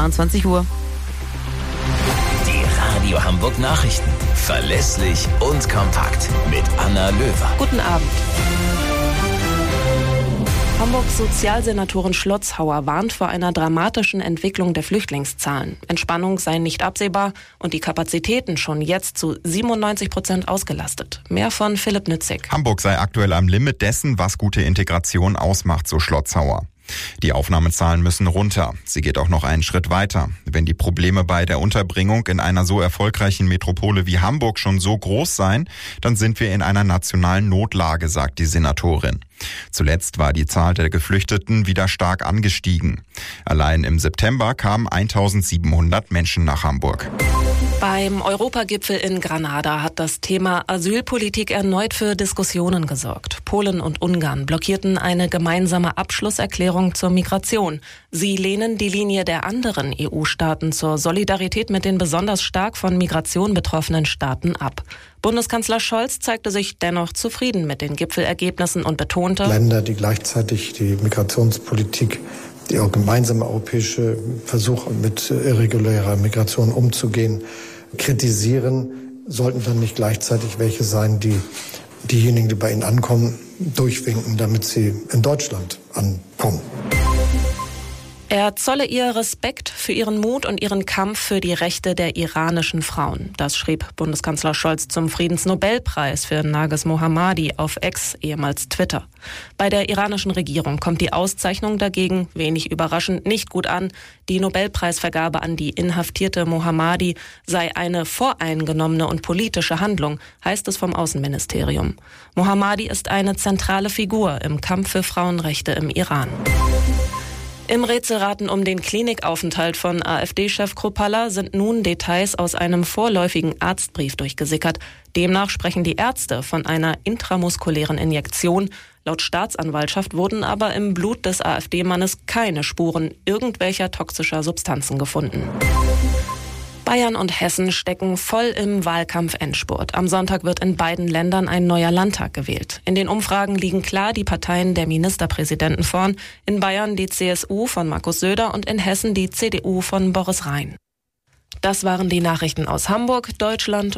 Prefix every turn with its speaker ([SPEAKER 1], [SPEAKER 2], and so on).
[SPEAKER 1] 22 Uhr.
[SPEAKER 2] Die Radio Hamburg Nachrichten. Verlässlich und kompakt. Mit Anna Löwer.
[SPEAKER 3] Guten Abend. Hamburgs Sozialsenatorin Schlotzhauer warnt vor einer dramatischen Entwicklung der Flüchtlingszahlen. Entspannung sei nicht absehbar und die Kapazitäten schon jetzt zu 97% ausgelastet. Mehr von Philipp Nützig.
[SPEAKER 4] Hamburg sei aktuell am Limit dessen, was gute Integration ausmacht, so Schlotzhauer. Die Aufnahmezahlen müssen runter. Sie geht auch noch einen Schritt weiter. Wenn die Probleme bei der Unterbringung in einer so erfolgreichen Metropole wie Hamburg schon so groß seien, dann sind wir in einer nationalen Notlage, sagt die Senatorin. Zuletzt war die Zahl der Geflüchteten wieder stark angestiegen. Allein im September kamen 1700 Menschen nach Hamburg.
[SPEAKER 3] Beim Europagipfel in Granada hat das Thema Asylpolitik erneut für Diskussionen gesorgt. Polen und Ungarn blockierten eine gemeinsame Abschlusserklärung zur Migration. Sie lehnen die Linie der anderen EU-Staaten zur Solidarität mit den besonders stark von Migration betroffenen Staaten ab. Bundeskanzler Scholz zeigte sich dennoch zufrieden mit den Gipfelergebnissen und betonte:
[SPEAKER 5] Länder, die gleichzeitig die Migrationspolitik, die auch gemeinsame europäische Versuche mit irregulärer Migration umzugehen, kritisieren, sollten dann nicht gleichzeitig welche sein, die diejenigen, die bei ihnen ankommen, durchwinken, damit sie in Deutschland ankommen.
[SPEAKER 3] Er zolle ihr Respekt für ihren Mut und ihren Kampf für die Rechte der iranischen Frauen. Das schrieb Bundeskanzler Scholz zum Friedensnobelpreis für Narges Mohammadi auf X, ehemals Twitter. Bei der iranischen Regierung kommt die Auszeichnung dagegen, wenig überraschend, nicht gut an. Die Nobelpreisvergabe an die inhaftierte Mohammadi sei eine voreingenommene und politische Handlung, heißt es vom Außenministerium. Mohammadi ist eine zentrale Figur im Kampf für Frauenrechte im Iran. Im Rätselraten um den Klinikaufenthalt von AfD-Chef Kruppalla sind nun Details aus einem vorläufigen Arztbrief durchgesickert. Demnach sprechen die Ärzte von einer intramuskulären Injektion. Laut Staatsanwaltschaft wurden aber im Blut des AfD-Mannes keine Spuren irgendwelcher toxischer Substanzen gefunden. Bayern und Hessen stecken voll im Wahlkampf-Endspurt. Am Sonntag wird in beiden Ländern ein neuer Landtag gewählt. In den Umfragen liegen klar die Parteien der Ministerpräsidenten vorn. In Bayern die CSU von Markus Söder und in Hessen die CDU von Boris Rhein. Das waren die Nachrichten aus Hamburg, Deutschland